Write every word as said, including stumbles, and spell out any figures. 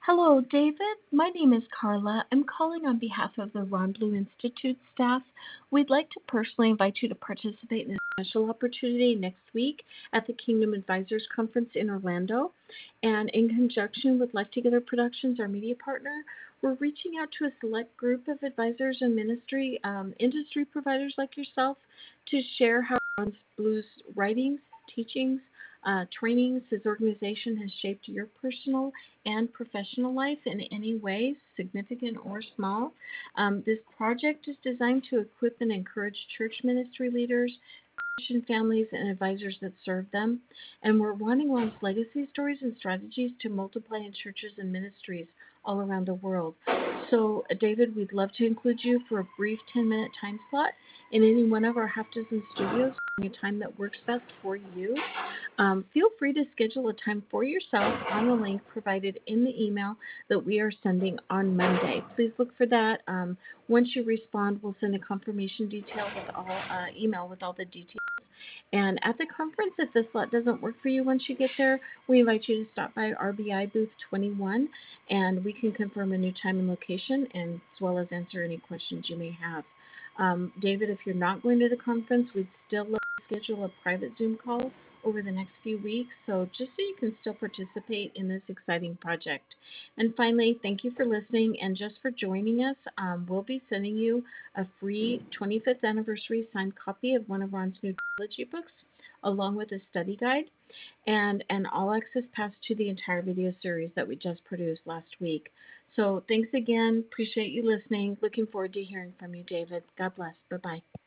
Hello, David. My name is Carla. I'm calling on behalf of the Ron Blue Institute staff. We'd like to personally invite you to participate in a special opportunity next week at the Kingdom Advisors Conference in Orlando. And in conjunction with Life Together Productions, our media partner, we're reaching out to a select group of advisors and ministry um, industry providers like yourself to share how Ron Blue's writings, teachings, uh, trainings, his organization has shaped your personal and professional life in any way, significant or small. Um, this project is designed to equip and encourage church ministry leaders, Christian families, and advisors that serve them. And we're wanting Ron's legacy stories and strategies to multiply in churches and ministries all around the world. So, uh, David, we'd love to include you for a brief ten minute time slot in any one of our half dozen studios during a time that works best for you. Um, feel free to schedule a time for yourself on the link provided in the email that we are sending on Monday. Please look for that. Um, once you respond, we'll send a confirmation detail with all uh, email with all the details. And at the conference, if this slot doesn't work for you once you get there, we invite you to stop by R B I booth twenty-one, and we can confirm a new time and location, and as well as answer any questions you may have. Um, David, if you're not going to the conference, we'd still love to schedule a private Zoom call over the next few weeks, so just so you can still participate in this exciting project. And finally, thank you for listening, and just for joining us, um, we'll be sending you a free twenty-fifth anniversary signed copy of one of Ron's new trilogy books, along with a study guide and an all-access pass to the entire video series that we just produced last week. So thanks again. Appreciate you listening. Looking forward to hearing from you, David. God bless. Bye-bye.